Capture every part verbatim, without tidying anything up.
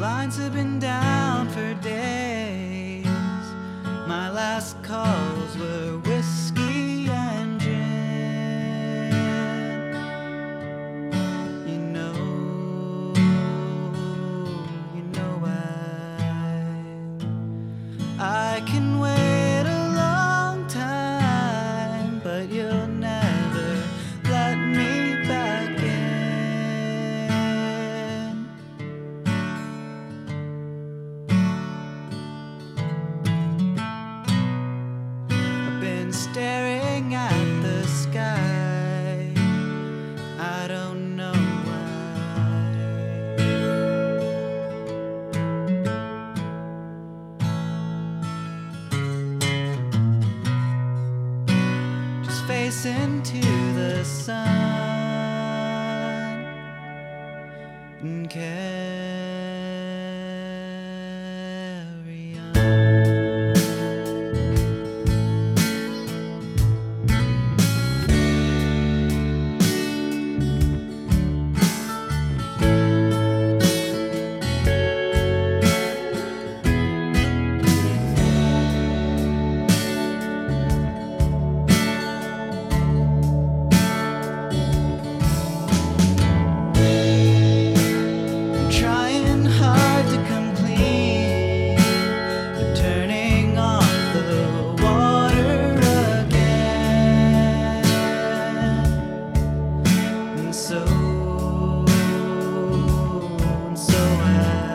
lines have been down for days. My last calls were whiskey and gin. You know, you know I I can wait a long time, but you'll never let me back in. I've been staring at the sky, I don't know face into the sun and carry on. Trying hard to come clean, but turning off the water again. And so, and so I,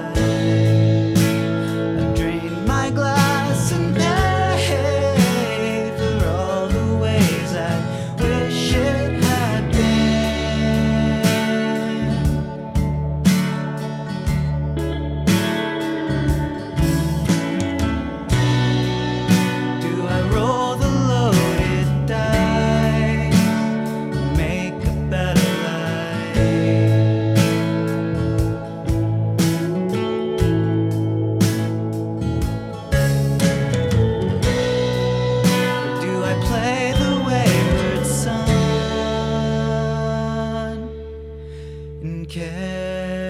I drained my glass and paid for all the ways I wish it had been. Do I roll the loaded dice, make a better life? Or do I play the wayward son and care?